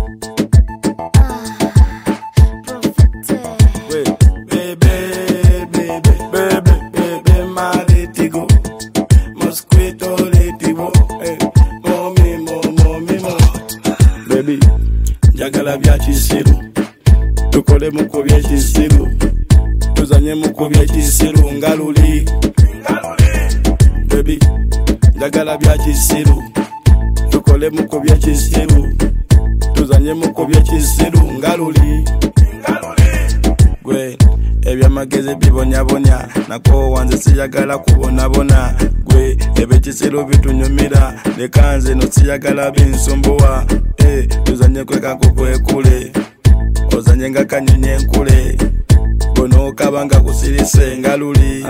Baby, njagala bya kisiru, tukole muko bya kisiru, tuzanye muko bya kisiru ngaluli. Baby, njagala bya kisiru, tukole muko bya kisiru, tuzanye muko bya kisiru ngaluli. Gwe ebyamagezi bibonyabonya, nako wanze siyagala kubonabona. Gwe ebekisiru bitunyumira, leka nze no siyagala binsumbuwa. Tuzanye kweka kukwekule, ozanye nga kanyonyi nkule, bono kabanga kusirise ngaluli.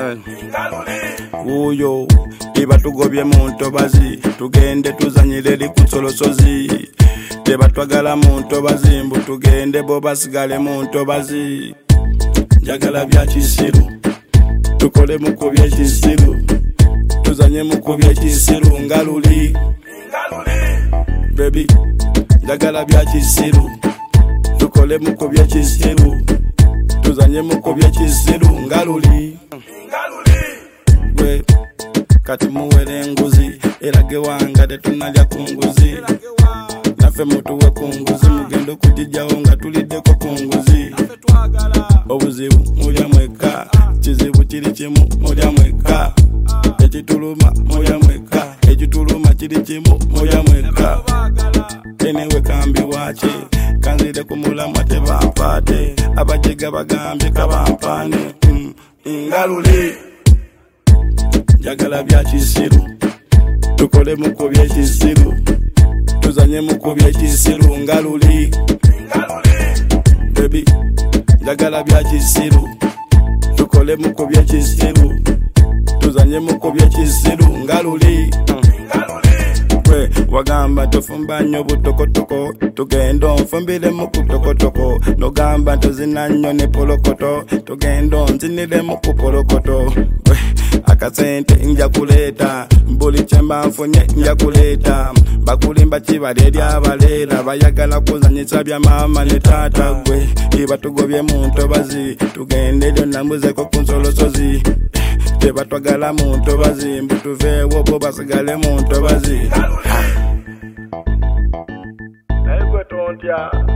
Uyo iba tugobye mu ntobazi, tugende tuzanyire li kunsolosozi. Teba twagala mu ntobazi, mbu tugende bo basigale mu ntobazi. Njagala bya kisiru, tukole muko bya kisiru, tuzanye muko bya kisiru ngaluli. Baby, njagala bya kisiru, tukole muko bya kisiru, tuzanye muko bya kisiru ngaluli. Gwe kati muwere nguzi, erage wanga tetunalya kunguzi. Nafe mutuwe kunguzi, mugendo kujijawo nga tuliddeko kunguzi. Obuzibu mulya mweka, kizibu kiri kimu mulya mweka. Ekituluma mulya mweka, ekituluma kiri kimu mulya mweka. Enewe kambi wache, kanzire kumulamwa tebampate, abajega bagambye kabampane. Ngaluli, njagala bya kisiru, tukole muko bya kisiru, tuzanye muko bya kisiru ngaluli. Baby, njagala bya kisiru, tukole muko bya kisiru, tuzanye muko bya kisiru ngaluli. Gwe wagamba tofumba nnyo butokotoko, tugenda onfumbire mu kutokotoko. Nogamba tozina nnyo ne polokoto, tugenda onzinire mu kupolokoto. Gwe akasente nja kuleeta, buli kyemba nfunye nja kuleeta. Bakulimba kibali eri abaleera, bayagala kuzanyisa bya mama ne taata. Gwe iba tugobye mu ntobazi, tugende lyo nambuzeko ku nsolosozi. Teba twagala mu ntobazi, mbu tuveewo bo basigale mu ntobazi. Naye gwe tontya